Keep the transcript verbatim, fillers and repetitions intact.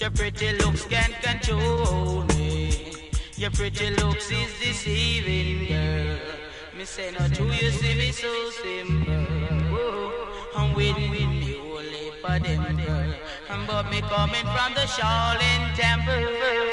Your pretty looks can control me. Your pretty looks is deceiving, girl. Me say no to you, see me so simple. Whoa, I'm with me only for them, girl. But me coming from the Shaolin Temple.